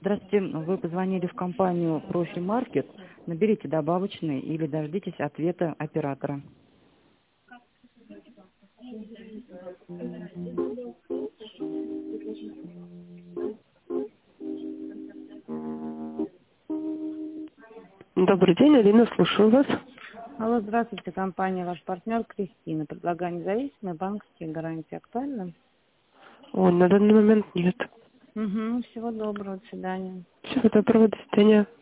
Здравствуйте, вы позвонили в компанию Профи-маркет. Наберите добавочный или дождитесь ответа оператора. Добрый день, Алина, слушаю вас. Алло, здравствуйте, компания «Ваш партнер» Кристина. Предлагаю независимые банковские гарантии. Актуально? О, на данный момент нет. Угу, всего доброго, до свидания. Всего доброго, до свидания.